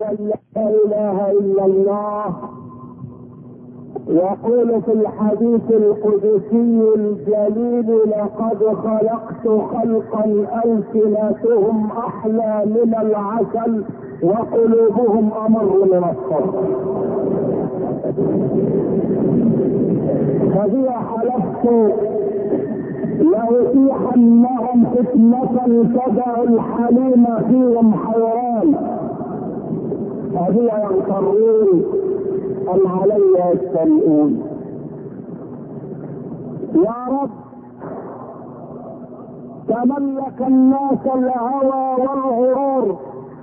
لا اله الا الله. يقول في الحديث القدسي الجليل: لقد خلقت خلقا ألسنتهم احلى من العسل وقلوبهم امر من الصبر. فهي حلفت لأتيحنهم فتنة تدع الحليم فيهم حيران. فهي يغترون أم علي يستمعون. يا رب تملك الناس الهوى والغرور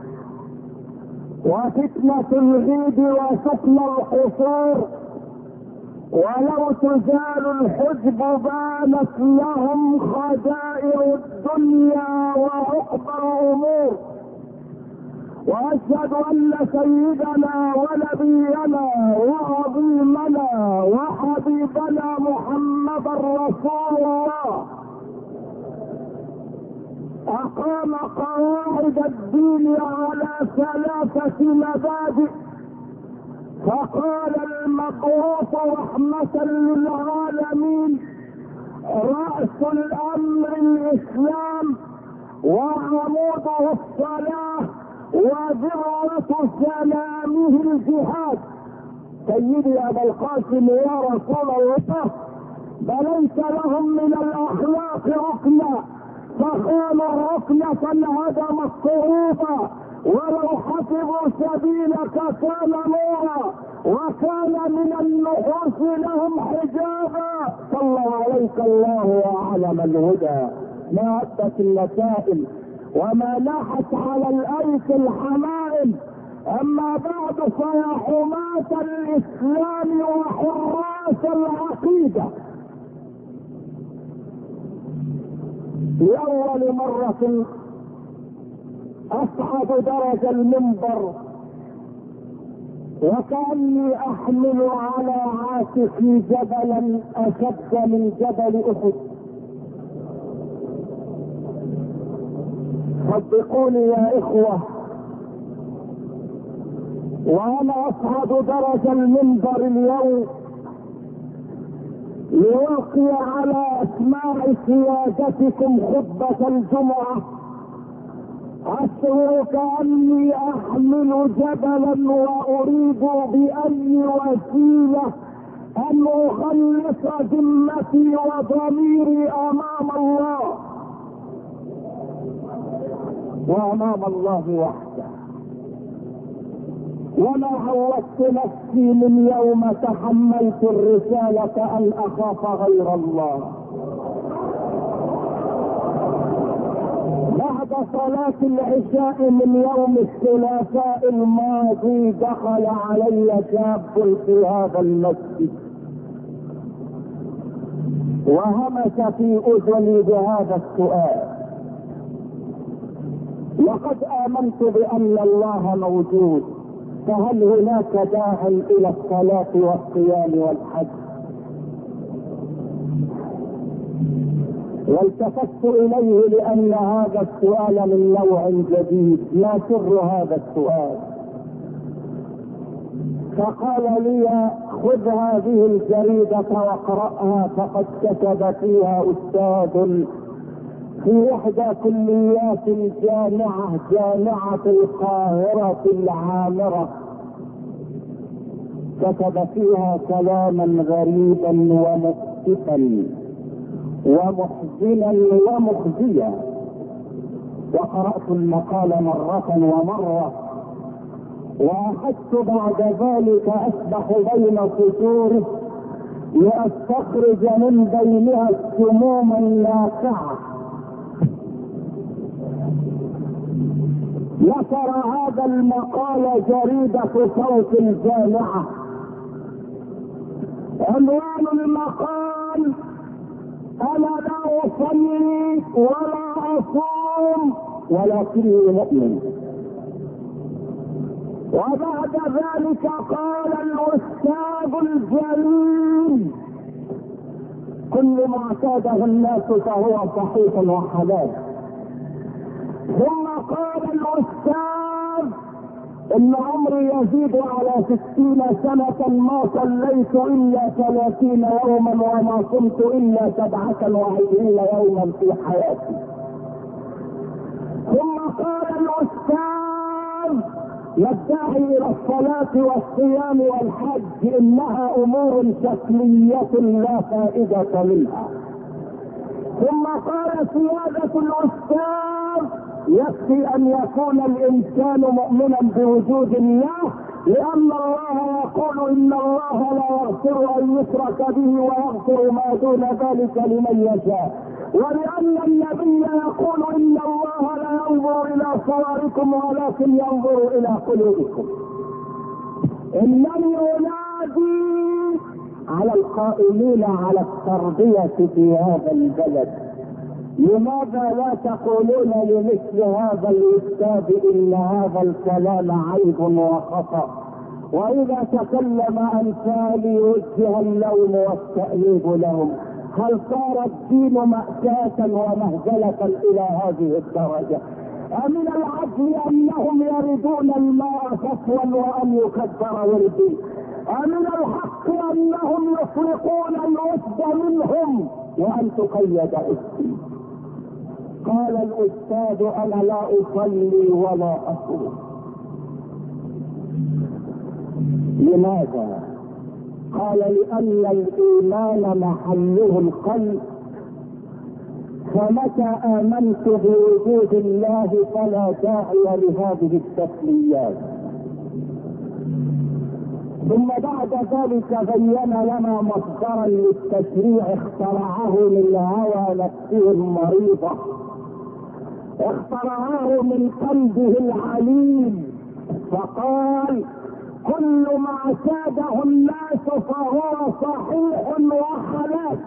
وفتنة الغيب وسكن القصور، ولو تزال الحجب بانت لهم خزائن الدنيا وعقبى الامور. واشهد ان سيدنا ونبينا وعظيمنا وحبيبنا محمدا رسول الله اقام قواعد الدين على 3 مبادئ، فقال المبعوث رحمة للعالمين: رأس الأمر الإسلام وعموده الصلاة وذروة سلامه الجهاد. سيدي أبا القاسم يا رسول الله، بليس لهم من الأخلاق ركنا، فخانوا الركن فانهدم الصعوبة، ولو حفظوا سبيلك كان نورا وكان من النحوس لهم حجابا. صلى عليك الله يا علم الهدى. ما عدت المسائل وما لاحت على الايس الحمائم. اما بعد فيا حماة الاسلام وحراس العقيدة، لأول مرة أصعد درج المنبر وكأني أحمل على عاتقي جبلا أشد من جبل أحد. صدقوني يا إخوة، وأنا أصعد درج المنبر اليوم لألقي على أسماع سيادتكم خطبة الجمعة، أشعر كأني أحمل جبلا وأريد بأي وسيلة أن أخلص ذمتي وضميري أمام الله وأمام الله وحده. وما عودت نفسي من يوم تحملت الرسالة أن أخاف غير الله. بعد صلاة العشاء من يوم الثلاثاء الماضي دخل علي شاب في هذا المسجد وهمس في اذني بهذا السؤال: لقد امنت بان الله موجود، فهل هناك داع الى الصلاة والصيام والحج؟ والتفت اليه لان هذا السؤال من نوع جديد. ما سر هذا السؤال؟ فقال لي: خذ هذه الجريدة واقرأها، فقد كتب فيها أستاذ في إحدى كليات جامعة القاهرة العامرة، كتب فيها كلاما غريبا ومؤسفا ومحزنا ومخزيا. وقرأت المقال مرة ومرة، وأخذت بعد ذلك أسبح بين سطوره لأستخرج من بينها السموم الناقعة. نشر هذا المقال جريدة صوت الجامعة. عنوان المقال: أنا لا أصلي ولا أصوم ولكني مؤمن. وبعد ذلك قال الأستاذ الجليل: كل ما اعتاده الناس فهو صحيح وحلال. ثم قال الأستاذ: ان عمري يزيد على 60 سنة ما صليت الا 30 يوما وما صمت الا 27 يوما في حياتي. ثم قال الاستاذ يدعي الى الصلاة والصيام والحج انها امور شكلية لا فائدة منها. ثم قال سيادة الاستاذ يكفي ان يكون الانسان مؤمنا بوجود الله، لان الله يقول ان الله لا يغفر ان يشرك به ويغفر ما دون ذلك لمن يشاء، ولان النبي يقول ان الله لا ينظر الى صوركم ولكن ينظر الى قلوبكم. انني انادي على القائمين على التربية في هذا البلد، لماذا لا تقولون لمثل هذا الاستاذ ان هذا الكلام عيب وخطأ، واذا تكلم امثال يوجه اللوم والتأنيب لهم؟ هل صار الدين مأساة ومهزلة الى هذه الدرجة؟ أمن العدل انهم يردون الماء فصلا وان يكبر وردي؟ أمن الحق انهم يفرقون الوسد منهم وان تقيد اسمي؟ قال الاستاذ انا لا اصلي ولا اصوم. لماذا؟ قال لان الايمان محله القلب، فمتى امنت بوجود الله فلا داعي لهذه التسليات. ثم بعد ذلك بين لنا مصدرا للتشريع اخترعه من هوى نفسه المريضة، اخترعه من قلبه العليم، فقال كل ما اعتاده الناس فهو صحيح وحلال.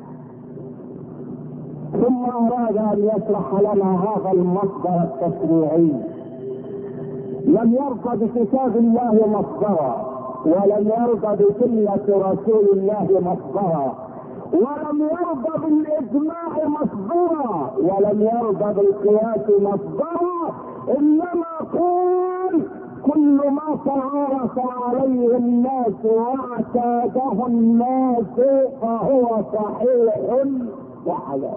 ثم اراد ان يشرح لنا هذا المصدر التشريعي. لم يرضى بكتاب الله مصدرا، ولم يرضى بسنة رسول الله مصدرا، ولم يرضى بالاجماع مصدرا، ولم يرضى بالقياس مصدرا، انما قال كل ما تعارف عليه الناس واعتاده الناس فهو صحيح وحلال.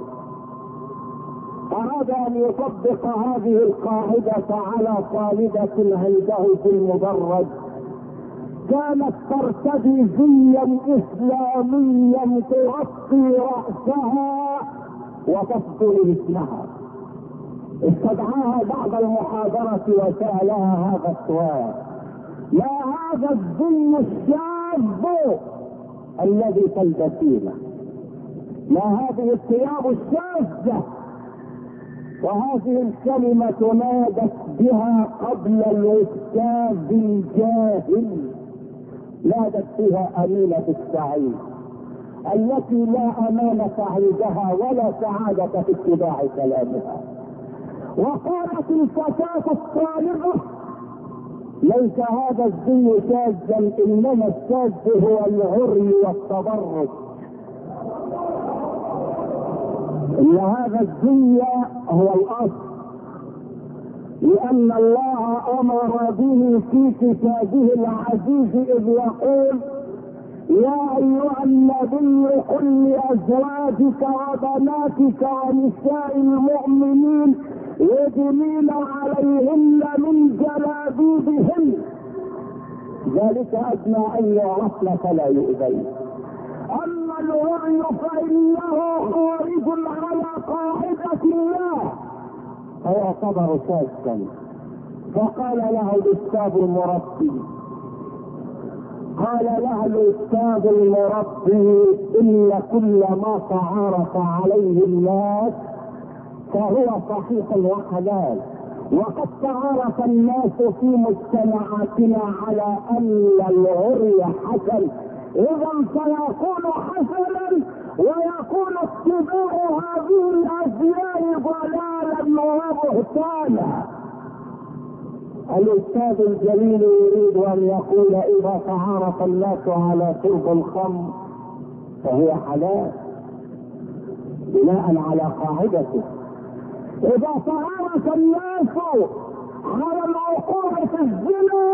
اراد ان يطبق هذه القاعدة على طالبة عنده في المدرج كانت ترتدي زيا اسلاميا تغطي رأسها وتفضل اسمها. استدعاها بعد المحاضرة وسألها هذا السؤال: ما هذا الزي الشاذ الذي تلبسينه؟ ما هذه الثياب الشاذة؟ وهذه الكلمة نادت بها قبل الاستاذ الجاهل، نادت بها أمينة السعيد التي لا أمانة عندها ولا سعادة في اتباع كلامها. وقالت الفتاة الطالبة: ليس هذا الزي شاذا، إنما الشاذ هو العري والتبرج. إن هذا الزي هو الأصل، لأن الله أمر به في كتابه العزيز إذ يقول: يا أيها النبي قل لأزواجك وبناتك ونساء المؤمنين يدنين عليهن من جلابيبهن، ذلك أدنى أن يعرفن فلا يؤذين. أما العري فإنه خارج على قاعدة الله، فيعتبر شاذا. فقال له الأستاذ المربي إن كل ما تعارف عليه الناس فهو صحيح وحلال، وقد تعارف الناس في مجتمعاتنا على أن العري حسن، إذا فيكون حسنا ويكون اتباع هذه الأزياء ضلالا وبهتانا. الأستاذ الجليل يريد أن يقول: إذا تعارف الناس على شرب الخمر فهي حلال بناء على قاعدته. إذا تعارف الناس على الوقوع في الزنا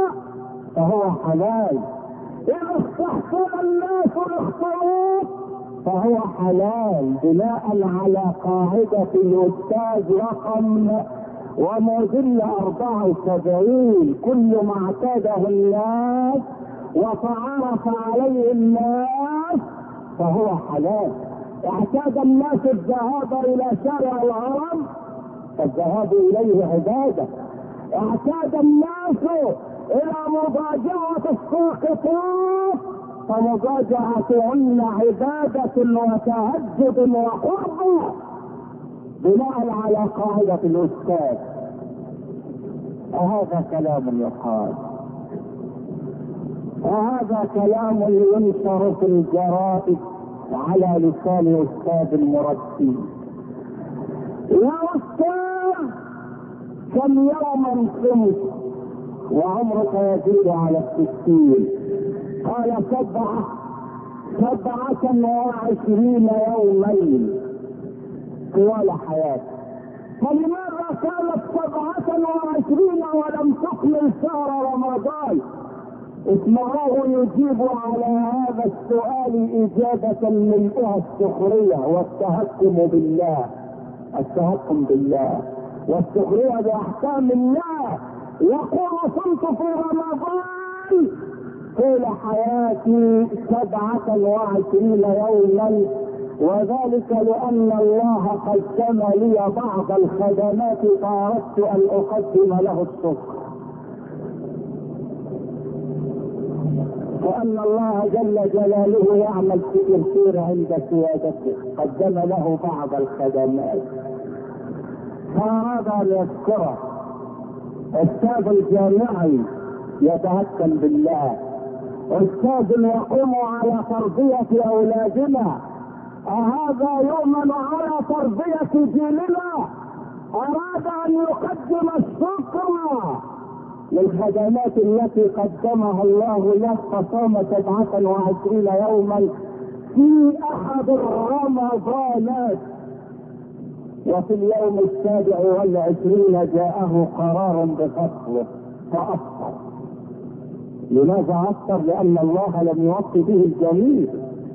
فهو حلال. إذا استحسن الناس الاختلاط فهو حلال بناء على قاعدة الأستاذ رقم وموديل 74. كل ما اعتاده الناس وتعارف عليه الناس فهو حلال. اعتاد الناس الذهاب الى شارع الهرم فالذهاب اليه عبادة. اعتاد الناس الى مضاجعة الساقطات فمضاجعتهن عبادة وتهجد وقرب بناء على قاعدة الأستاذ. وهذا كلام يقال، وهذا كلام ينشر في الجرائد على لسان أستاذ المربي. يا أستاذ كم يوما صمت وعمرك يزيد على 60؟ قال 27 يومين طوال حياتي. فلماذا كانت 27 ولم تكمل شهر رمضان؟ اسمعوه يجيب على هذا السؤال إجابة ملئها السخرية والتهكم بالله. التهكم بالله والسخرية بأحكام الله. يقول صمت في رمضان طول حياتي 27 يوما، وذلك لأن الله قدم لي بعض الخدمات فأردت أن أقدم له الشكر، وأن الله جل جلاله يعمل في كثير عند سيادته، قدم له بعض الخدمات فأراد أن يذكره. أستاذ الجامعي يتهكم بالله، أستاذ يقوم على تربية أولادنا، أهذا يؤمن على تربية جيلنا؟ أراد أن يقدم الشكر للخدمات التي قدمها الله له فصام 27 يوما في أحد الرمضانات، وفي اليوم 27 جاءه قرار بفصله فأفطر. لماذا أفطر؟ لأن الله لم يوفي به الجميع.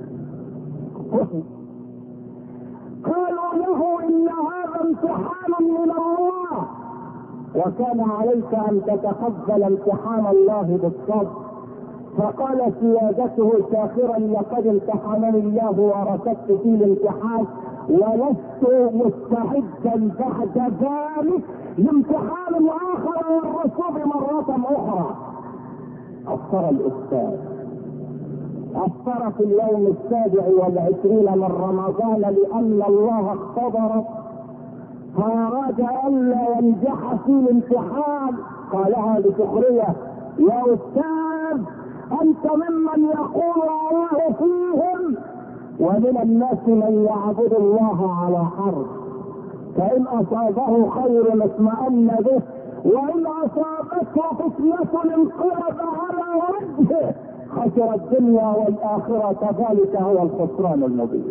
قالوا له إن هذا امتحان من الله وكان عليك أن تتقبل امتحان الله بالصبر. فقال سيادته ساخرا لقد امتحنني الله وركبت في الامتحان ولست مستعدا بعد ذلك لامتحان آخر والرسول مرة أخرى. أفطر الأستاذ، أفطر في اليوم 27 من رمضان لأن الله اختبره فأراد ألا ينجح في الامتحان. قالها بسخرية: يا أستاذ أنت ممن يقول الله فيهم ومن الناس من يعبد الله على حرف، فإن أصابه خير اطمأن به وإن أصابته فتنة انقلب على وجهه خسر الدنيا والآخرة، ذلك هو الخسران المبين.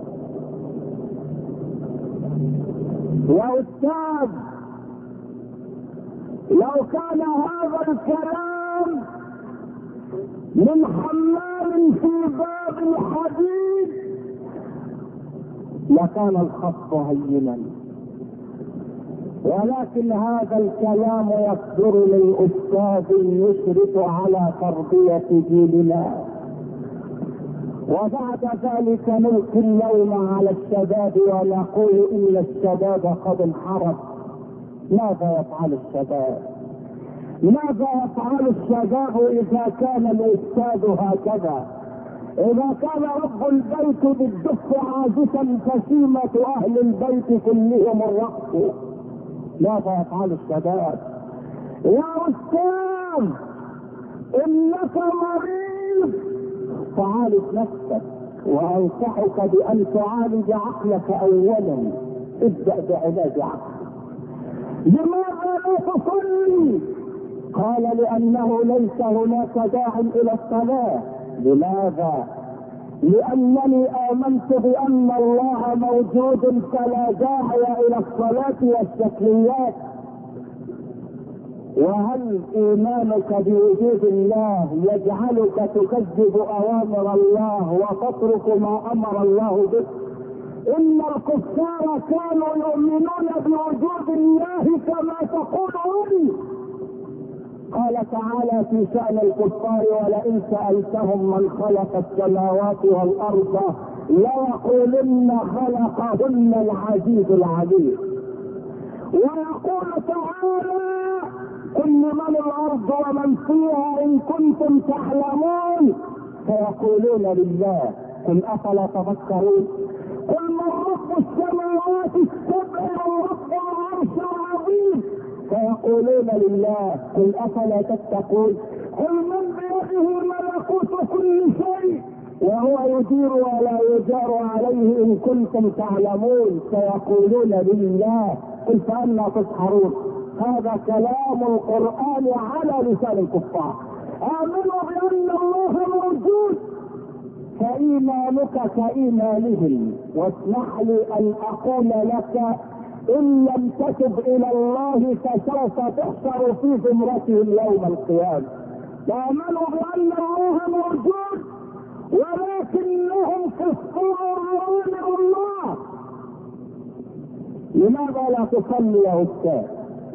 يا أستاذ لو كان هذا الكلام من حمال في باب الحديد لكان الخط هينا، ولكن هذا الكلام يصدر من أستاذ يشرف على تربية جيلنا، وبعد ذلك نلقي اللوم على الشباب ونقول إن الشباب قد انحرف. ماذا يفعل الشباب؟ ماذا يفعل الشباب إذا كان الأستاذ هكذا؟ إذا كان رب البيت بالدف عازفا فسيمة أهل البيت كلهم الرقص، ماذا يفعل الشباب؟ يا أستاذ إنك مريض فعالج نفسك، وأنصحك بأن تعالج عقلك أولا. ابدأ بعلاج عقلك. لماذا لا تصلي؟ قال لأنه ليس هناك داع إلى الصلاة. لماذا؟ لأنني آمنت بأن الله موجود فلا داعي إلى الصلاة والشكليات. وهل ايمانك بوجود الله يجعلك تكذب اوامر الله وتترك ما امر الله به؟ ان الكفار كانوا يؤمنون بوجود الله كما تقولون. قال تعالى في شأن الكفار: ولئن سألتهم من خلق السماوات والأرض ليقولن خلقهن العزيز العليم. ويقول تعالى: قل لمن الأرض ومن فيها إن كنتم تعلمون فيقولون لله. قل أفلا تفكرون؟ قل من رب السماوات السبع ورب العرش العظيم فيقولون لله. قل أفلا تتقون؟ قل من بيده ملكوت كل شيء وهو يجير ولا يجار عليه إن كنتم تعلمون فيقولون لله. قل فأنا تسحرون؟ هذا كلام القرآن على لسان الكفار. آمنوا بأن الله موجود فإيمانك كإيمانهم. واسمح لي أن أقول لك: إن لم تتب إلى الله فسوف تحشر في زمرتهم يوم القيامة. آمنوا بأن الله موجود ولكنهم كفار أوامر الله. لماذا لا تصلي يا أستاذ؟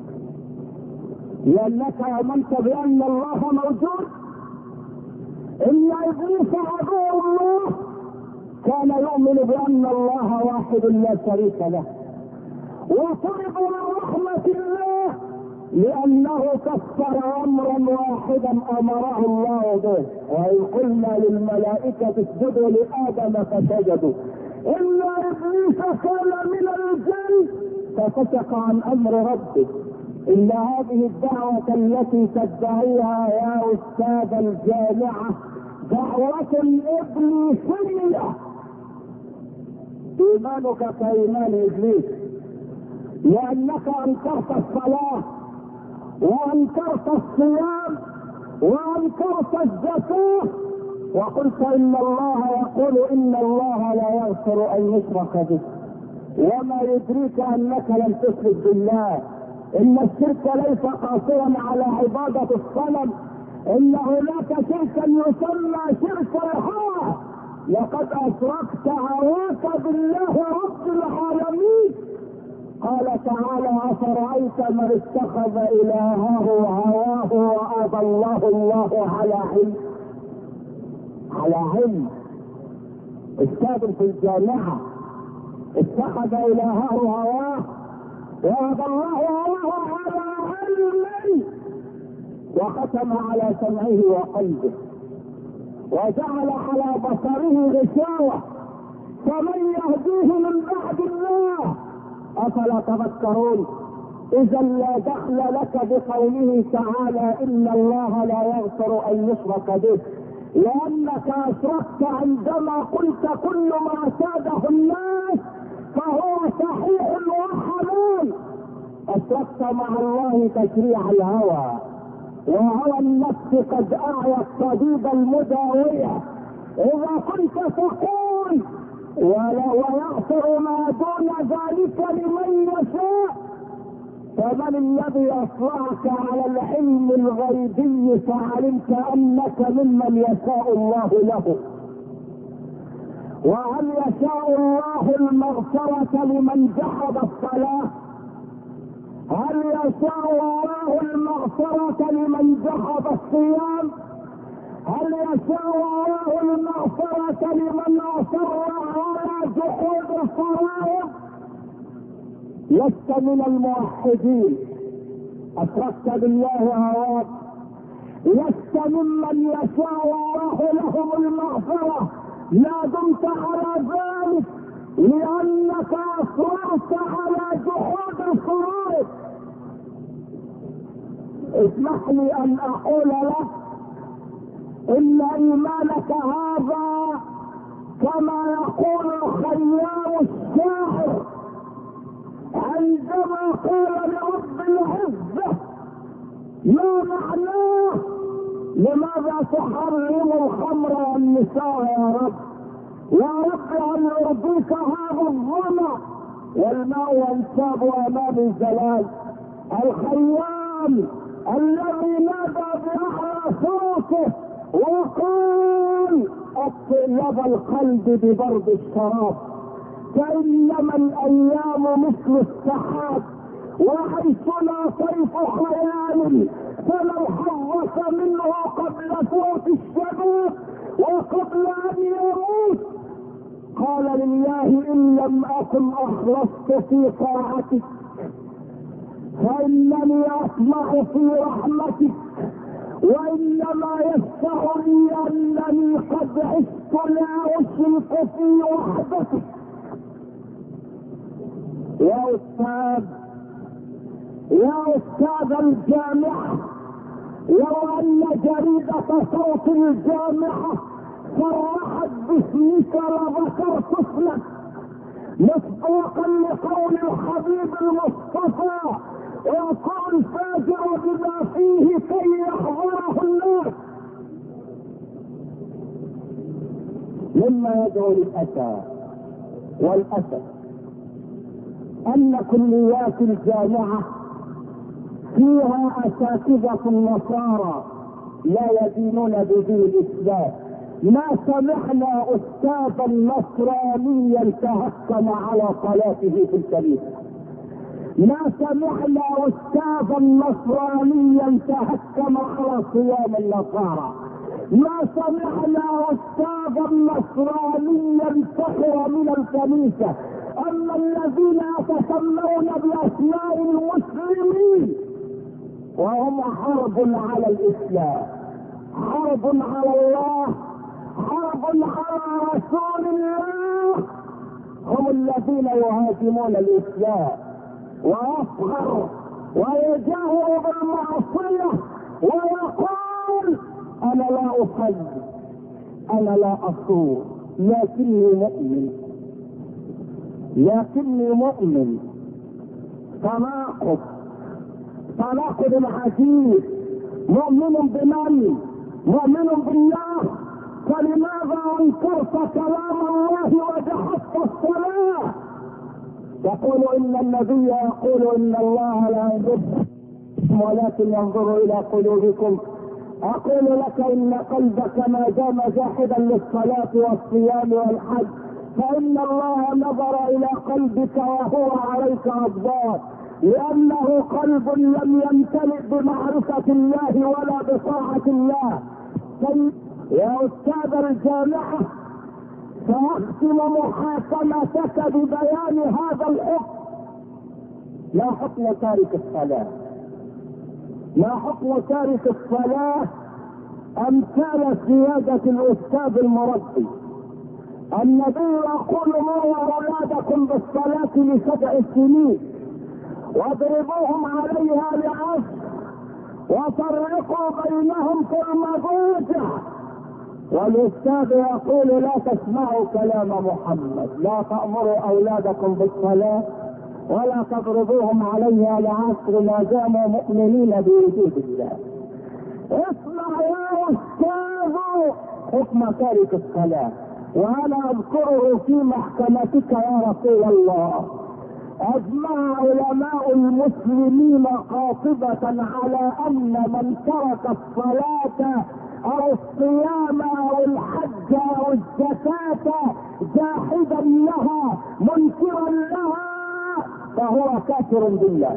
لأنك آمنت بأن الله موجود. إن إبليس عدو الله كان يؤمن بأن الله واحد لا شريك له، وطلب من رحمة الله لأنه كفر أمرا واحدا أمره الله به. وإن قلنا للملائكة اسجدوا لآدم فسجدوا إلا إبليس كان من الجن ففسق عن أمر ربه. إن هذه الدعوة التي تدعيها يا أستاذ الجامعة دعوة إبليسية. إيمانك كإيمان إبليس، لأنك أنكرت الصلاة وأنكرت الصيام وأنكرت الزكاة وقلت إن الله يقول إن الله لا يغفر أن يشرك به. وما يدريك أنك لم تشرك بالله؟ إن الشرك ليس قاصرا على عبادة الصنم، إن هناك شركا يسمى شرك الهوى. لقد أشركت هواك بالله رب العالمين. قال تعالى: أفرأيت من اتخذ إلهه هواه وأضله الله على علم. على علم. استاذ في الجامعة اتخذ إلهه هواه وأضله الله على علم، وختم على سمعه وقلبه وجعل على بصره غشاوة، فمن يهديه من بعد الله؟ أفلا تذكرون؟ إذا لا دخل لك بقوله تعالى إن الله لا يغفر أن يشرك به، لأنك أشركت عندما قلت كل ما اعتاده الناس فهو صحيح وحلال. أشركت مع الله تشريع الهوى، وهوى النفس قد أعيا الطبيب المداوية. إذا كنت تقول ويغفر ما دون ذلك لمن يشاء، فمن الذي أطلعك على العلم الغيبي فعلمت أنك ممن يشاء الله له؟ وهل يشاء الله المغفرة لمن جحد الصلاة؟ هل يشاء الله المغفرة لمن جحد الصيام؟ هل يشاء الله المغفرة لمن أصر على جحود الفرائض؟ لست من الموحدين، أشركت بالله هواك. لست ممن يشاء الله لهم المغفرة لا دمت على ذلك، لأنك أصررت على جحود الفرائض. اسمح لي أن أقول لك إن إيمانك هذا كما يقول الخيام الشاعر عندما قال لرب العزة: ما معناه؟ لماذا تحرم الخمر والنساء يا رب؟ يا رب أن يرضيك هذا الظمأ والماء ينساب أمام الجلال. الخيام الذي نادى بأعلى صوته وقال اطلب القلب ببرد الشراب، فإنما الأيام مثل السحاب، وحيثنا طيف خيال، فلو حرص منه قبل فوت الشباب وقبل أن يموت. قال لله إن لم أكن أخلصت في طاعتك فإنني أطمع في رحمتك، وإنما يسع لي أنني قد عشت لا أشرك في وحدتك. يا أستاذ الجامعة، لو أن جريدة صوت الجامعة صرحت باسمك لذكرت اسمك مصداقا لقول الحبيب المصطفى وقال الفاجر بما فيه كي يحضره الناس. مما يدعو للأسى والأسف أن كليات الجامعة فيها أساتذة النصارى لا يدينون بدين الإسلام. ما سمعنا أستاذا نصرانيا تهكم على صلاته في الكنيسة، ما سمعنا أستاذا نصرانيا تهكم على صيام النصارى، ما سمعنا أستاذا نصرانيا سخر من الكنيسة. أما الذين يتسمون بأسماء المسلمين وهم حرب على الإسلام، حرب على الله، حرب على رسول الله، هم الذين يهاجمون الإسلام ويصغر ويجاهر بالمعصية ويقول أنا لا أصلي، أنا لا أصوم، لكني مؤمن. تناقض العجيب. مؤمن بمن؟ مؤمن بالله، فلماذا انكرت كلام الله وجحدت الصلاة؟ يقول ان النبي يقول ان الله لا ينظر ولكن ينظر الى قلوبكم. اقول لك ان قلبك ما دام جاحدا للصلاة والصيام والحج فان الله نظر الى قلبك وهو عليك غضبان، لانه قلب لم يمتلئ بمعرفة الله ولا بطاعة الله. يا استاذ الجامعة، سأختم محاكمتك ببيان هذا الحكم. ما حكم تارك الصلاة؟ ما حكم تارك الصلاة امثال سيادة الاستاذ المربي؟ النبي يقول مروا اولادكم بالصلاة ل7 سنين واضربوهم عليها ل10 وفرقوا بينهم في المضاجع. والاستاذ يقول لا تسمعوا كلام محمد، لا تأمروا اولادكم بالصلاة ولا تضربوهم عليها ل10 ما داموا مؤمنين بوجود الله. اسمع يا استاذ حكم تارك الصلاة، وانا اذكره في محكمتك يا رسول الله. اجمع علماء المسلمين قاطبة على ان من ترك الصلاة او الصيام او الحج او الزكاة جاحدا لها منكرا لها فهو كافر بالله.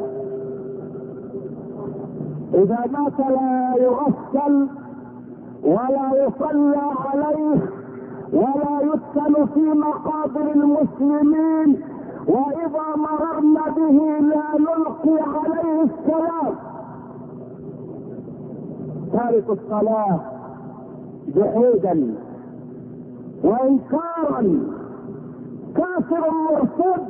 اذا مات لا يغسل ولا يصلى عليه ولا يدفن في مقابر المسلمين، واذا مررنا به لا نلقي عليه السلام. تارك الصلاة جحودا وانكارا كافر مرتد.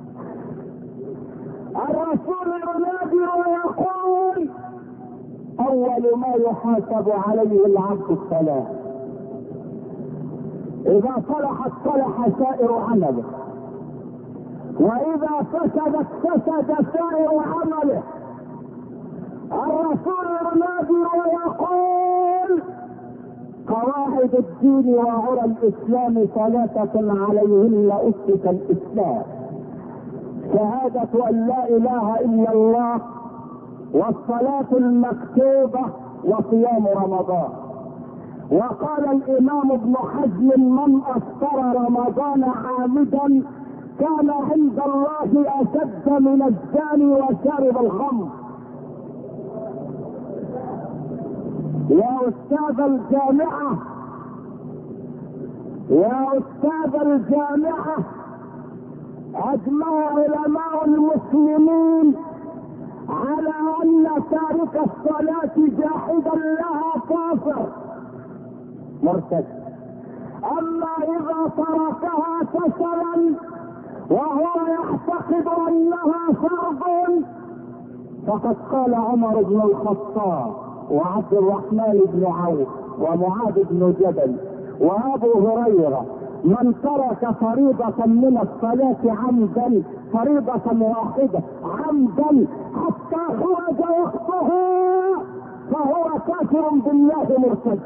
الرسول ينادي ويقول اول ما يحاسب عليه العبد الصلاة، اذا صلحت صلح سائر عمله، واذا فسدت فسد سائر عمله. الرسول ينادي ويقول قواعد الدين وعرى الاسلام 3 عليهن اسس الاسلام: شهادة ان لا اله الا الله والصلاة المكتوبة وصيام رمضان. وقال الامام ابن حزم: من افطر رمضان عامدا كان عند الله اشد من الزاني وشارب الخمر. يا استاذ الجامعة، يا استاذ الجامعة، اجمع علماء المسلمين على ان تارك الصلاة جاحدا لها كافر مرتد. اما اذا تركها كسلا وهو يعتقد انها فرض فقد قال عمر بن الخطاب وعبد الرحمن بن عوف ومعاذ بن جبل وابو هريرة: من ترك فريضة من الصلاة عمدا، فريضة واحدة عمدا حتى خرج وقتها، فهو كافر بالله مرتد.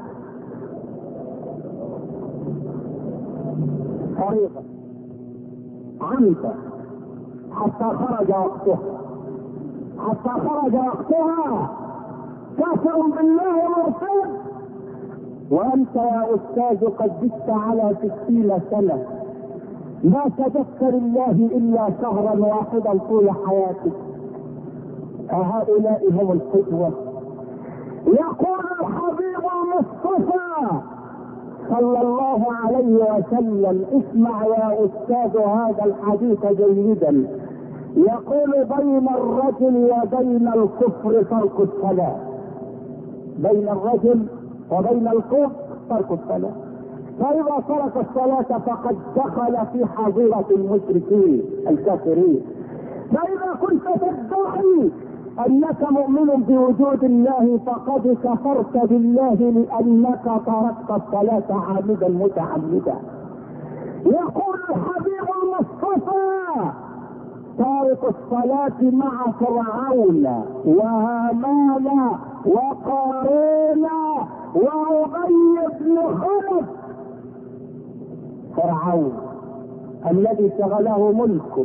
فريضة عمدا حتى خرج وقتها، حتى خرج وقتها، كافر بالله مرتد. وانت يا استاذ قد زدت على 60 سنة، ما سجدت لله الا شهرا واحدا طول حياتك. هؤلاء هم القدوة. يقول الحبيب المصطفى صلى الله عليه وسلم: اسمع يا استاذ هذا الحديث جيدا، يقول: بين الرجل وبين الكفر ترك الصلاة. بين الرجل وبين الكفر ترك الصلاة. فإذا ترك الصلاة فقد دخل في حظيرة المشركين الكافرين. فإذا كنت تدعي أنك مؤمن بوجود الله فقد كفرت بالله لأنك تركت الصلاة عامدا متعمدا. يقول الحبيب المصطفى: تارك الصلاة مع فرعون وهامان وقارون وأبي بن خلف. فرعون الذي شغله ملكه،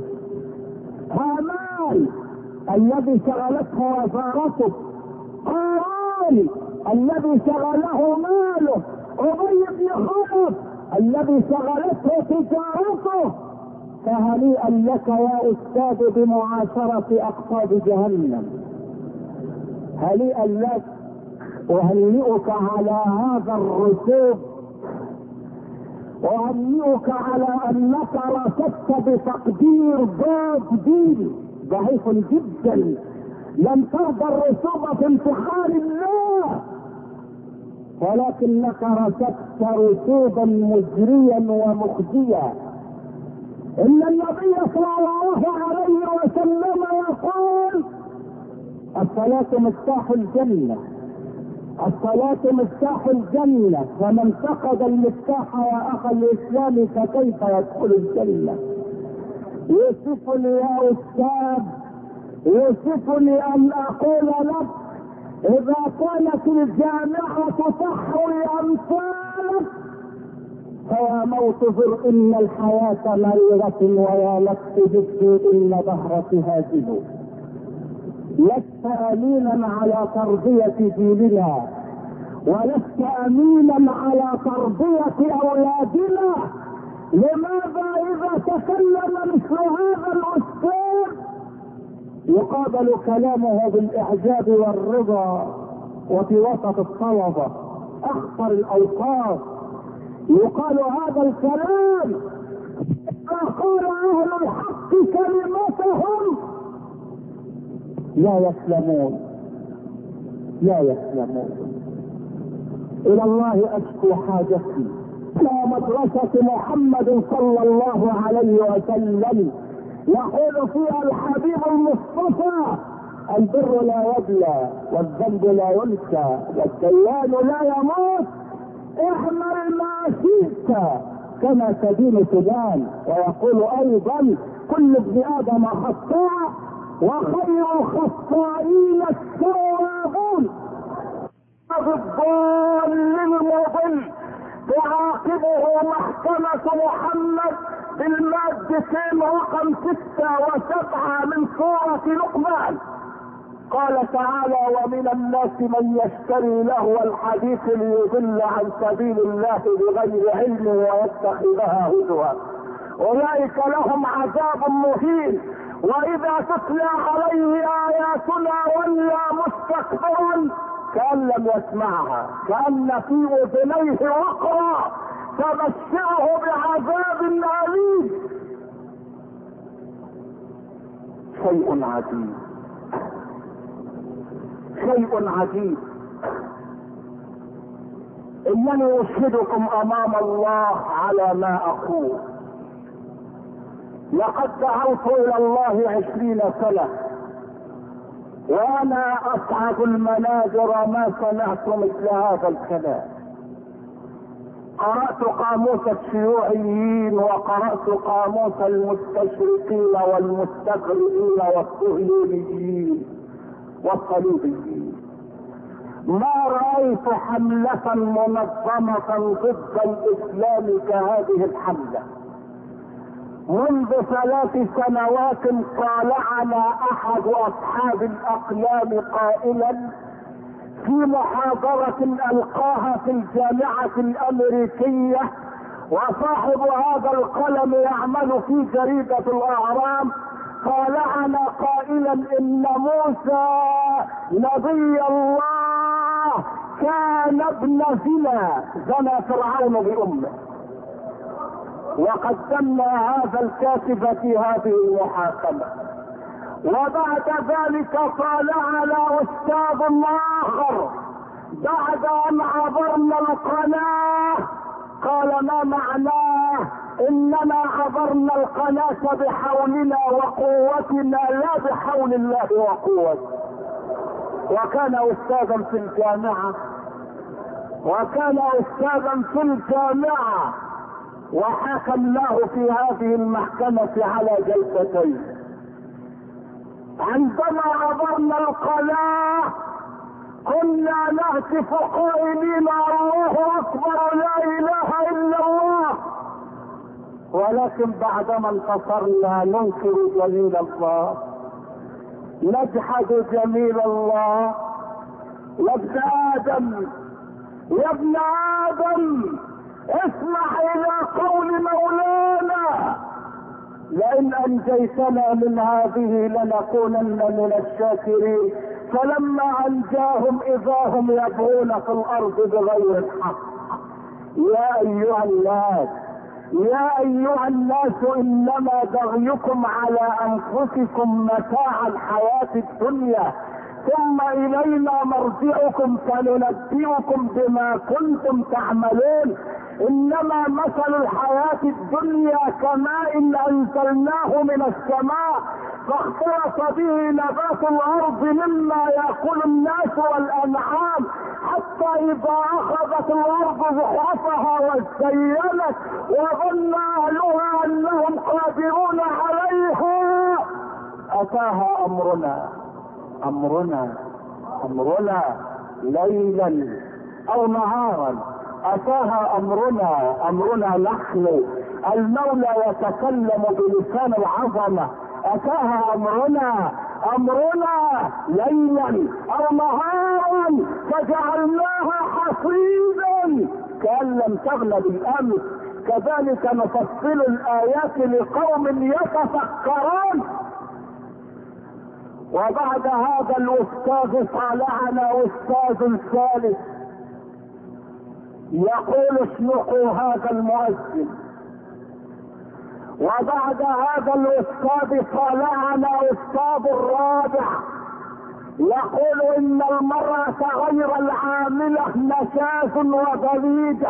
هامان الذي شغلته وزارته، قارون الذي شغله ماله، أبي بن خلف الذي شغلته تجارته. فهنيئا لك يا استاذ بمعاشرة اقطاب جهنم، هنيئا لك. اهنئك على هذا الرسوب، اهنئك على انك رصدت بتقدير جديد ضعيف جدا. لم ترضى الرسوب في امتحان الله، ولكنك رصدت رسوبا مجريا ومخزيا. ان النبي صلى الله عليه وسلم يقول: الصلاة مفتاح الجنة، الصلاة مفتاح الجنة، فمن فقد المفتاح يا اخ الاسلام فكيف يدخل الجنة؟ يوسفني يا استاذ، يوسفني ان اقول لك: اذا كانت الجامعة تحوي امثالك فيا موت زر ان الحياة مريرة، ويا نفس جسدي ان ظهرك هازل. لست امينا على تربية ديننا، ولست امينا على تربية اولادنا. لماذا اذا تكلم مثل هذا الاستاذ يقابل كلامه بالاعجاب والرضا، وفي وسط الطلبة اخطر الاوقات يقال هذا الكلام؟ فقال اهل الحق كلمتهم لا يسلمون، لا يسلمون. الى الله اشكو حاجتي. الى مدرسة محمد صلى الله عليه وسلم يقول فيها الحبيب المصطفى: البر لا يبلى والذنب لا ينسى والديان لا يموت، اعمل ما شئت كما تدين تدان. ويقول ايضا: كل ابن ادم خطاء وخير الخطائين التوابون. الضال المضل تعاقبه محكمة محمد بالمادتين رقم 6 و7 من سورة لقمان. قال تعالى: ومن الناس من يشتري لهو الحديث ليضل عن سبيل الله بغير علم ويتخذها هزوا اولئك لهم عذاب مهين. واذا تتلى عليه اياتنا ولى مستكبرا كأن لم يسمعها كأن في اذنيه وقرا فبشره بعذاب أليم. شيء عجيب، شيء عجيب. انني اشهدكم امام الله على ما اقول، لقد دعوت الى الله 20 سنة وانا اسعد المناظر ما سمعت مثل هذا الكلام. قرأت قاموس الشيوعيين وقرأت قاموس المستشرقين والمستغربين والصهيونيين والصليبيين. ما رأيت حملة منظمة ضد الإسلام كهذه الحملة. منذ 3 سنوات طالعنا أحد أصحاب الأقلام قائلا في محاضرة ألقاها في الجامعة الأمريكية، وصاحب هذا القلم يعمل في جريدة الأهرام، طالعنا قائلا إن موسى نبي الله كان ابن زنا، زنى فرعون بأمه. وقدمنا هذا الكاتب في هذه المحاكمة. وبعد ذلك طالعنا أستاذ آخر بعد أن عبرنا القناة قال: ما معناه؟ إننا عبرنا القناة بحولنا وقوتنا لا بحول الله وقوته. وكان أستاذا في الجامعة، وكان أستاذا في الجامعة، وحكمناه في هذه المحكمة على جلستين. عندما عبرنا القناة كنا نهتف قائلين: الله اكبر لا اله الا الله. ولكن بعدما انتصرنا ننكر جميل الله، نجحد جميل الله. يا ابن ادم، يا ابن ادم، اسمع الى قول مولانا: لئن انجيتنا من هذه لنكونن من الشاكرين. فلما انجاهم اذا هم يبغون في الارض بغير الحق. يا ايها الناس، يا ايها الناس، انما بغيكم على انفسكم متاع الحياة الدنيا، ثم الينا مرجعكم فننبئكم بما كنتم تعملون. انما مثل الحياة الدنيا كماء انزلناه من السماء فاختلط به نبات الارض مما ياكل الناس والانعام، حتى اذا اخذت الارض زخرفها وزينت وظن اهلها انهم قادرون عليها اتاها امرنا ليلا او نهارا. اتاها امرنا نحن المولى يتكلم بلسان العظمة. اتاها امرنا ليلا او نهارا فجعلناها حصيدا كأن لم تغن بالامس. كذلك نفصل الايات لقوم يتفكرون. وبعد هذا الاستاذ طالعنا استاذ ثالث يقول: اسلقوا هذا المؤذن. وبعد هذا الاستاذ طالعنا استاذ الرابع يقول: ان المرأة غير العاملة نشاز وبليدة،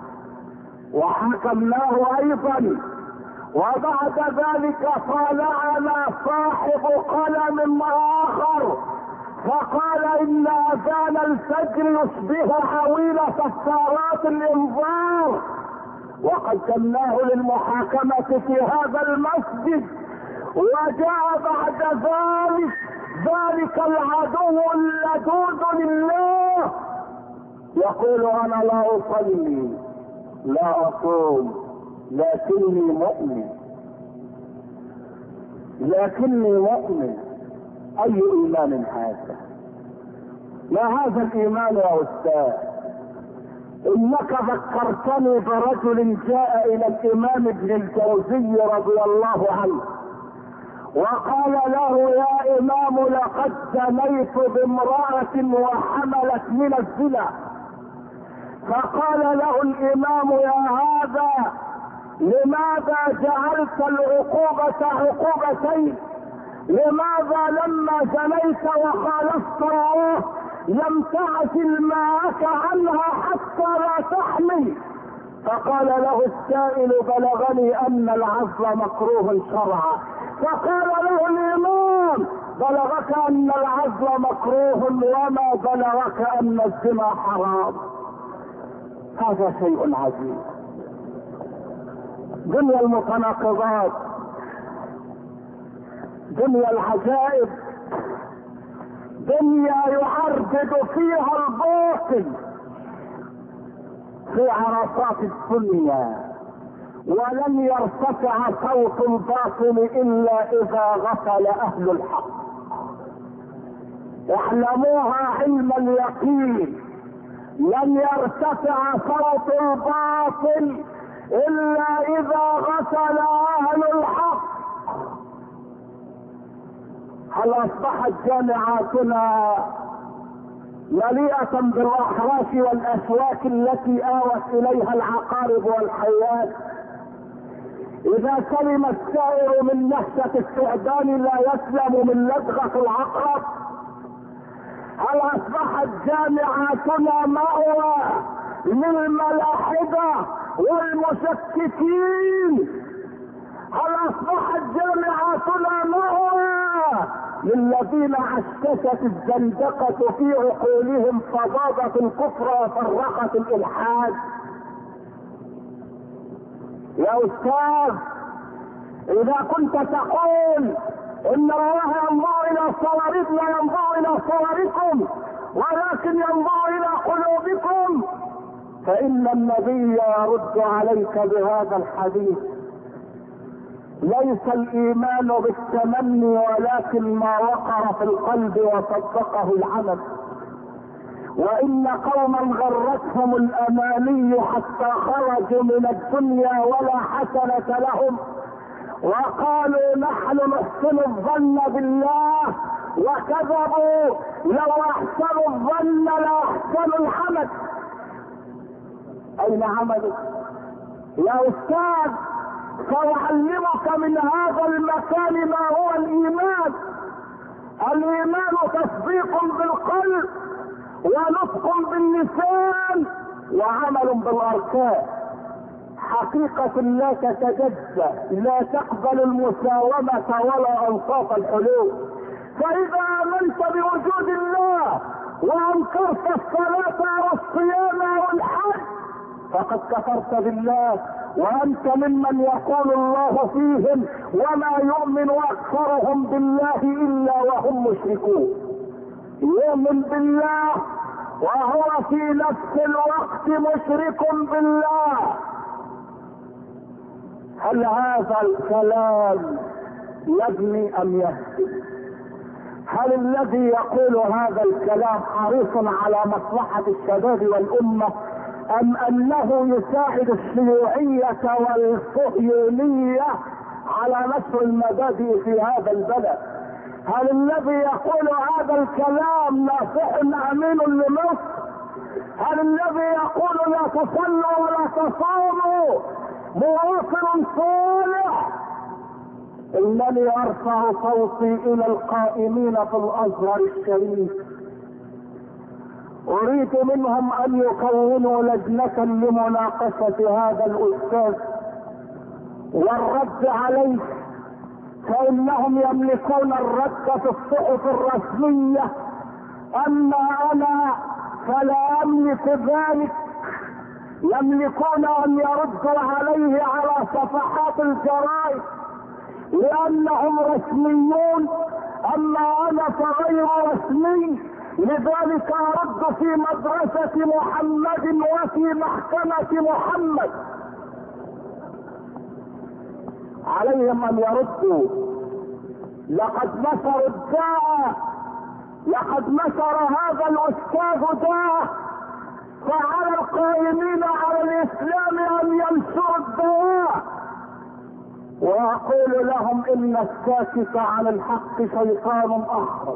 وحكمناه ايضا. وبعد ذلك طالعنا صاحب قلم اخر فقال: ان اذان الفجر يشبه حويلة سفارات الانذار. وقدمناه للمحاكمة في هذا المسجد. وجاء بعد ذلك العدو اللدود لله يقول: انا لا اصلي لا اصوم لكني مؤمن. اي ايمان هذا؟ ما هذا الايمان يا استاذ؟ انك ذكرتني برجل جاء الى الامام ابن الجوزي رضي الله عنه وقال له: يا امام، لقد زنيت بامرأة وحملت من الزنا. فقال له الامام: يا هذا، لماذا جعلت العقوبة عقوبتين؟ لماذا لما زنيت وخالفت الله لم تعزل معك عنها حتى لا تحمل؟ فقال له السائل: بلغني ان العزل مكروه شرعا. فقال له الامام: بلغك ان العزل مكروه وما بلغك ان الزنا حرام. هذا شيء عجيب. دنيا المتناقضات، دنيا العجائب، دنيا يعرض فيها الباطل في عرصات الدنيا، ولن يرتفع صوت الباطل الا اذا غفل اهل الحق. اعلموها علم اليقين، لن يرتفع صوت الباطل الا اذا غفل اهل الحق. هل اصبحت جامعاتنا مليئة بالاحراش والاسواك التي اوت اليها العقارب والحيات؟ اذا سلم السائر من نهشة الثعبان لا يسلم من لدغة العقرب. هل اصبحت جامعاتنا مأوى للملاحدة والمشككين؟ هل اصبحت جامعاتنا مأوى للذين عششت الزندقة في عقولهم فضاضت الكفر وفرقت الالحاد؟ يا استاذ، اذا كنت تقول ان الله ينظر الى صورنا لا ينظر الى صوركم ولكن ينظر الى قلوبكم، فان النبي يرد عليك بهذا الحديث: ليس الايمان بالتمني ولكن ما وقر في القلب وصدقه العمل. وان قوما غرتهم الاماني حتى خرجوا من الدنيا ولا حسنة لهم وقالوا نحن نحسن الظن بالله وكذبوا. لو احسنوا الظن لاحسنوا العمل. اين عملك يا استاذ؟ سأعلمك من هذا المكان ما هو الايمان. الايمان تصديق بالقلب ونطق باللسان وعمل بالاركان. حقيقة لا تتجزأ، لا تقبل المساومة ولا انصاف الحلول. فاذا امنت بوجود الله وانكرت الصلاة والصيام والحج فقد كفرت بالله، وانت ممن يقول الله فيهم: وما يؤمن اكثرهم بالله الا وهم مشركون. يؤمن بالله وهو في نفس الوقت مشرك بالله. هل هذا الكلام يبني ام يهدم؟ هل الذي يقول هذا الكلام حريص على مصلحة الشباب والامة ام انه يساعد الشيوعية والصهيونية على نشر المبادئ في هذا البلد؟ هل الذي يقول هذا الكلام ناصح امين لمصر؟ هل الذي يقول لا تصلوا ولا تصوموا مواطن صالح؟ انني ارفع صوتي الى القائمين في الازهر الشريف، اريد منهم ان يكونوا لجنة لمناقشة هذا الاستاذ والرد عليه، فانهم يملكون الرد في الصحف الرسمية. اما انا فلا املك ذلك. يملكون ان يردوا عليه على صفحات الجرائد لانهم رسميون، اما انا فغير رسمي، لذلك ارد في مدرسة محمد وفي محكمة محمد. عليهم ان يردوا لقد نشر الداء، لقد نشر هذا الاستاذ داء، فعلى القائمين على الاسلام ان ينشروا الداء. واقول لهم ان الساكت عن الحق شيطان احرج.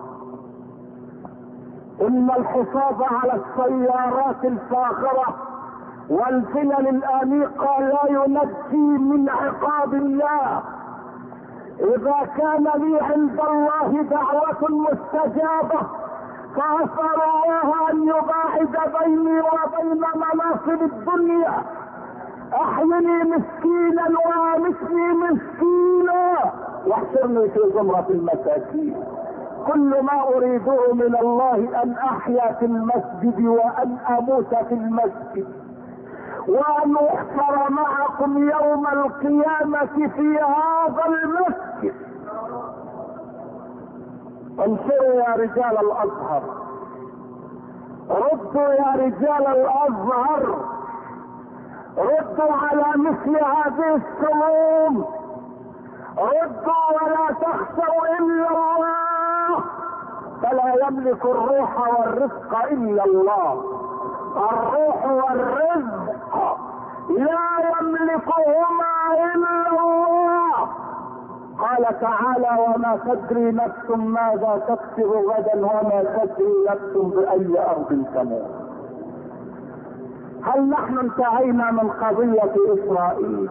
ان الحفاظ على السيارات الفاخرة والفلل الانيقة لا ينجي من عقاب الله. اذا كان لي عند الله دعوة مستجابة فاسأل الله ان يباعد بيني وبين مناصب الدنيا. احيني مسكينا وامتني مسكينا واحشرني في زمرة المساكين. كل ما اريده من الله ان احيا في المسجد وان اموت في المسجد وان احشر معكم يوم القيامة في هذا المسجد. انشروا يا رجال الازهر، ردوا يا رجال الازهر، ردوا على مثل هذه السموم، ردوا ولا تخشوا الا الله، فلا يملك الروح والرزق الا الله. الروح والرزق لا يملكهما الا الله. قال تعالى وما تدري نفس ماذا تكسب غدا وما تدري نفس باي ارض تموت. هل نحن انتهينا من قضية اسرائيل؟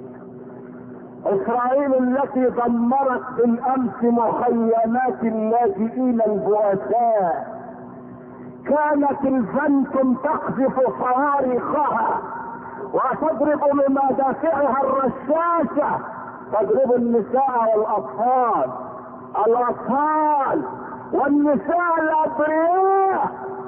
اسرائيل التي دمرت بالامس مخيمات اللاجئين البؤساء، كانت الفنتم تقذف صواريخها وتضرب بمدافعها الرشاشة، تضرب النساء والاطفال، الاطفال والنساء الابرياء.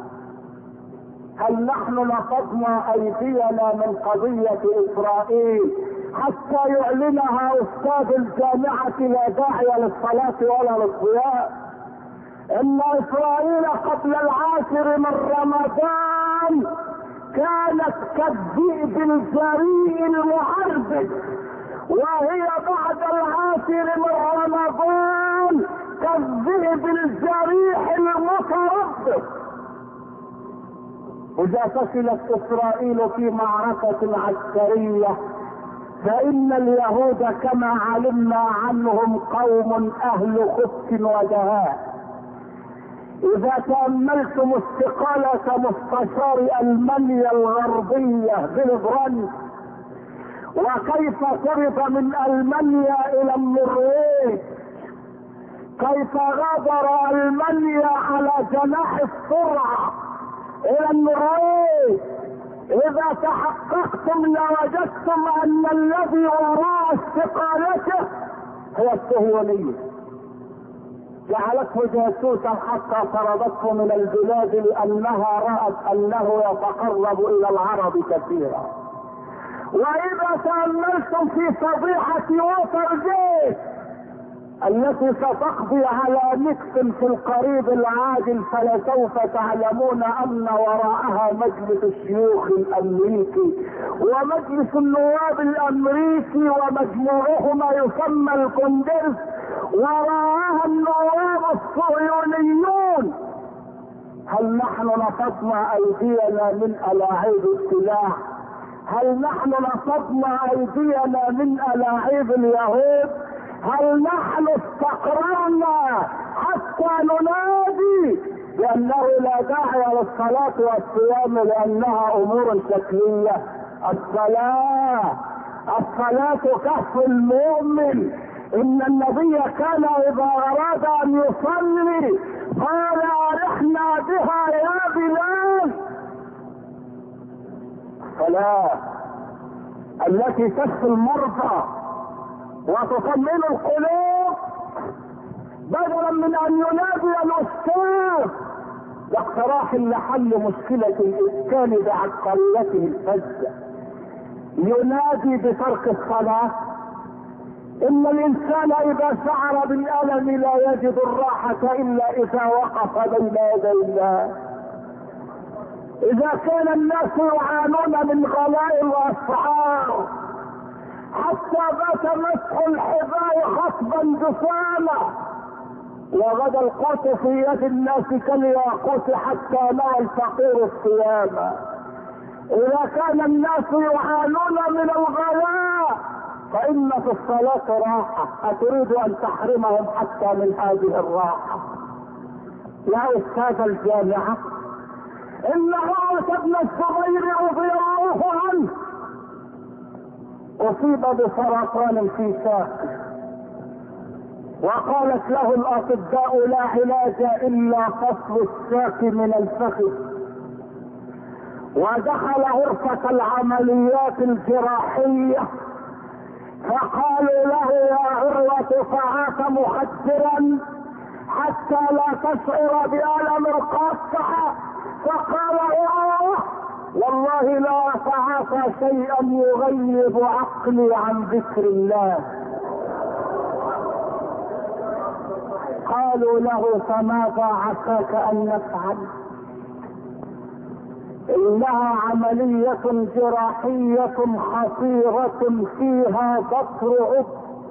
هل نحن نقضنا ايدينا من قضية اسرائيل حتى يعلنها استاذ الجامعة لا داعي للصلاة ولا للصيام؟ ان اسرائيل قبل 10 من رمضان كانت كالذئب الجريء المعربد، وهي بعد 10 من رمضان كالذئب الجريح المتربص. اذا فشلت اسرائيل في معركة عسكرية فان اليهود كما علمنا عنهم قوم اهل خبث ودهاء. اذا تأملتم استقالة مستشار المانيا الغربية بلبران وكيف طرد من المانيا الى النرويج، كيف غادر المانيا على جناح السرعة الى النرويج، اذا تحققتم لوجدتم ان الذي وراء استقالته هو الصهيونية. جعلته جاسوسا حتى طردته من البلاد لانها رأت انه يتقرب الى العرب كثيرا. واذا تأملتم في فضيحة ووترجيت التي ستقضي على نكس في القريب العاجل فلسوف تعلمون ان وراءها مجلس الشيوخ الامريكي ومجلس النواب الامريكي ومجموعهما يسمى الكونجرس، وراءها النواب الصهيونيون. هل نحن نصبنا ايدينا من الاعيب السلاح؟ هل نحن نصبنا ايدينا من الاعيب اليهود؟ هل نحن استقررنا حتى ننادي بانه لا داعي للصلاة والصيام لانها امور شكلية؟ الصلاة كهف المؤمن. ان النبي كان اذا اراد ان يصلي قال ارحنا بها يا بلال. الصلاة التي تشفي المرضى وتطمئن القلوب بدلا من ان ينادي الاستاذ باقتراح لحل مشكلة الاسكان بعبقريته الفذة، ينادي بترك الصلاة. ان الانسان اذا شعر بالالم لا يجد الراحة الا اذا وقف بين يدي الله. اذا كان الناس يعانون من غلاء الاسعار حتى بات مسح الحذاء خصبا جسامة وغدا القوت في يد الناس كالياقوت حتى نوى الفقير الصيام. اذا كان الناس يعانون من الغلاء فان في الصلاة راحة، اتريد ان تحرمهم حتى من هذه الراحة؟ يا استاذ الجامعة، ان عروة بن الزبير رضي الله عنه اصيب بسرطان في ساقه، وقالت له الاطباء لا علاج الا فصل الساق من الفخذ، ودخل غرفة العمليات الجراحية فقالوا له يا عروة فعاك مخدرا حتى لا تشعر بألم القطع، فقال والله لا أتعاطى شيئا يغيب عقلي عن ذكر الله. قالوا له فماذا عساك ان نفعل؟ انها عملية جراحية خطيرة فيها بطر عضو،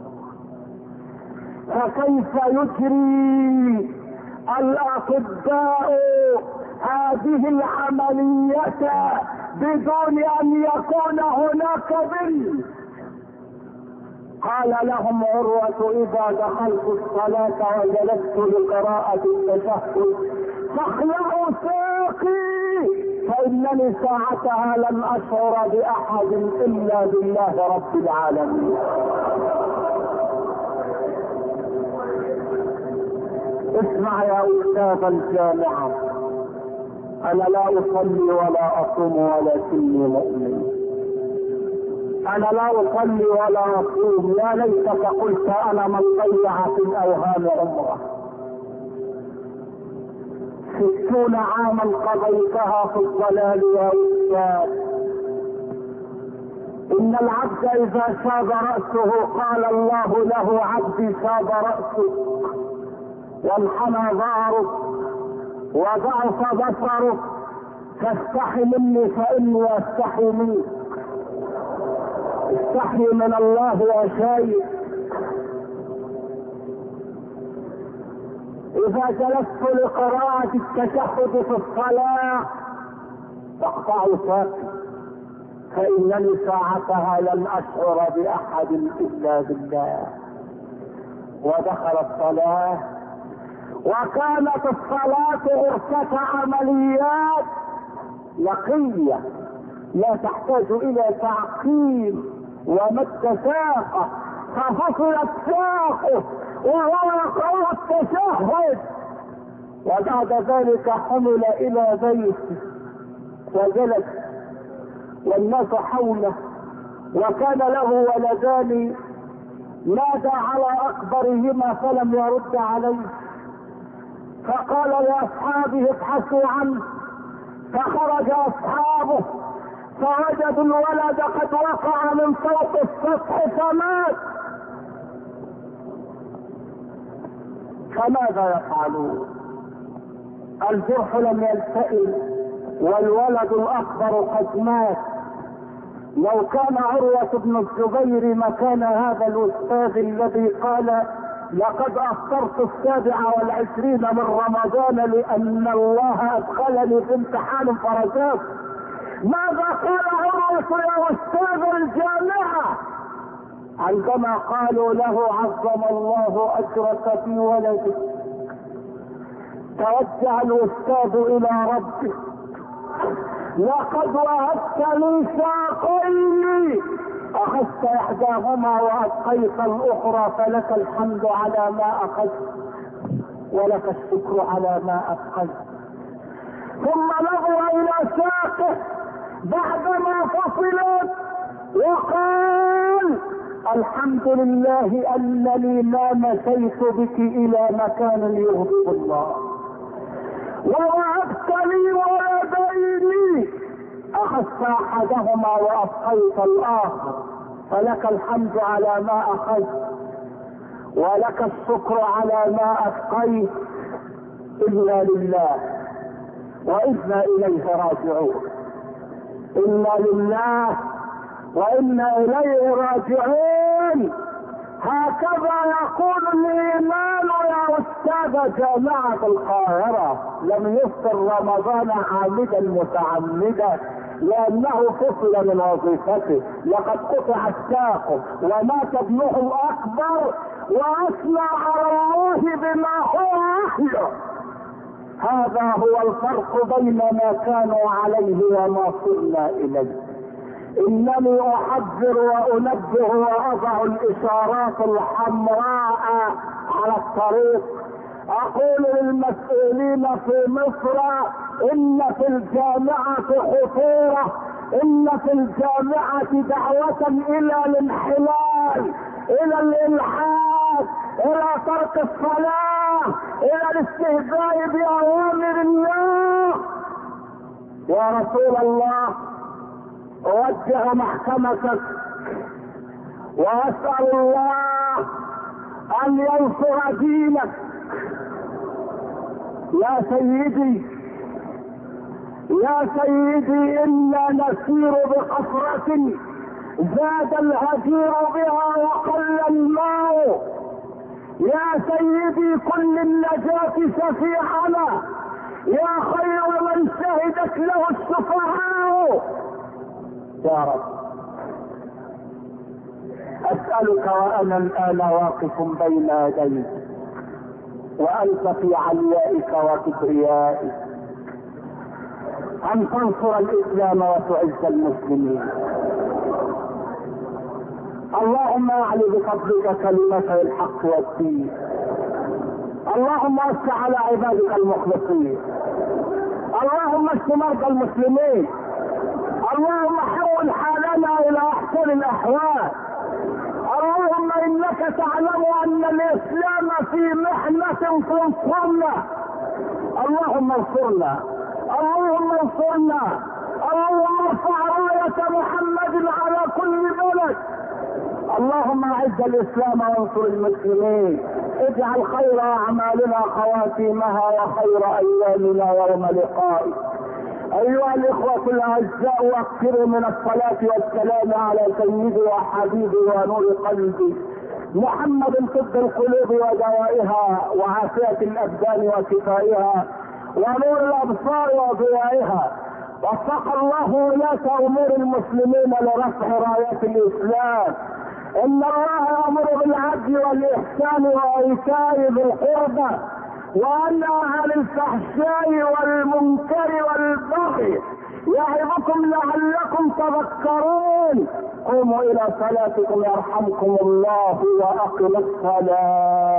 فكيف يجري الاطباء هذه العملية بدون ان يكون هناك بنت؟ قال لهم عروة اذا دخلت الصلاة وجلست لقراءة التشهد فاخلعوا ساقي فانني ساعتها لن اشعر باحد الا بالله رب العالمين. اسمع يا استاذ الجامعة، انا لا اصلي ولا اصوم ولكني مؤمن. انا لا اصلي ولا اصوم، يا ليتك قلت انا من ضيع في الاوهام عمره. 60 عاما قضيتها في الضلال يا استاذ. ان العبد اذا شاب رأسه قال الله له عبدي شاب رأسك وانحنى ظهرك وضعف بصرك فاستحي مني فاني استحي منك. استحي من الله يا شيخ. اذا جلست لقراءة التشهد في الصلاة فاقطعوا ساقي فانني ساعتها لن اشعر باحد الا بالله. ودخل الصلاة، وكانت الصلاة غرفة عمليات نقية لا تحتاج الى تعقيم ومد ساقه، ففصلت ساقه وهو يقرأ التشهد. وبعد ذلك حمل الى بيته وجلس والناس حوله، وكان له ولدان، نادى على اكبرهما فلم يرد عليه، فقال لاصحابه ابحثوا عنه، فخرج اصحابه فوجدوا الولد قد وقع من فوق السطح فمات. فماذا يفعلون؟ الجرح لم يلتئم والولد الاكبر قد مات. لو كان عروة بن الزبير مكان هذا الاستاذ الذي قال لقد افطرت 27 من رمضان لان الله ادخلني في امتحان فرجات، ماذا قال عروة يا استاذ الجامعة عندما قالوا له عظم الله اجرك في ولدك؟ توجه الاستاذ الى ربه، لقد وهبت لي ساقين، اخذت احداهما وابقيت الاخرى، فلك الحمد على ما اخذت ولك الشكر على ما ابقيت. ثم نظر الى ساقه بعدما فصلت وقال الحمد لله انني ما مشيت بك الى مكان يغضب الله، ووهبت لي ولدين اخذت احدهما وابقيت الاخر، فلك الحمد على ما اخذت ولك الشكر على ما ابقيت. الا لله وانا اليه راجعون. انا لله وانا اليه راجعون. هكذا يقول الايمان يا استاذ هذا جامعة القاهرة لم يفطر رمضان عامدا متعمدا لانه فصل من وظيفته، لقد قطع الساق ومات ابنه الاكبر واثنى على الله بما هو اهله. هذا هو الفرق بين ما كانوا عليه وما صرنا اليه. انني احذر وانبه واضع الاشارات الحمراء على الطريق. اقول للمسؤولين في مصر ان في الجامعة خطورة، ان في الجامعة دعوة الى الانحلال، الى الالحاد، الى ترك الصلاة، الى الاستهزاء باوامر الله. يا رسول الله اوجه محكمتك واسأل الله ان ينصر دينك. يا سيدي يا سيدي انا نسير بقصرة زاد الهجير بها وقل الماء. يا سيدي كل النجاة شفيعنا، يا خير من شهدت له الشفعاء. يا رب اسألك وانا الان واقف بين يديك وانت في عليائك وكبريائك ان تنصر الاسلام وتعز المسلمين. اللهم اعل بفضلك كلمتي الحق والدين. اللهم وسع على عبادك المخلصين. اللهم اشف مرضى المسلمين. اللهم حول حالنا الى احسن الاحوال. اللهم انك تعلم ان الاسلام في محنة فانصرنا. اللهم انصرنا، اللهم انصرنا، اللهم ارفع راية محمد على كل بلد. اللهم اعز الاسلام وانصر المسلمين. اجعل خير اعمالنا خواتيمها وخير ايامنا يوم لقائك. ايها الاخوة الاعزاء واكثروا من الصلاة والسلام على سيدي وحبيبي ونور قلبي محمد طب القلوب ودوائها وعافية الابدان وشفائها ونور الابصار وضيائها. وفق الله ولاة امور المسلمين لرفع رايات الاسلام. ان الله يامر بالعدل والاحسان وايتاء ذي القربى وينهى عن الفحشاء والمنكر والبغي يعظكم لعلكم تذكرون. قوموا الى صلاتكم يرحمكم الله واقم الصلاة.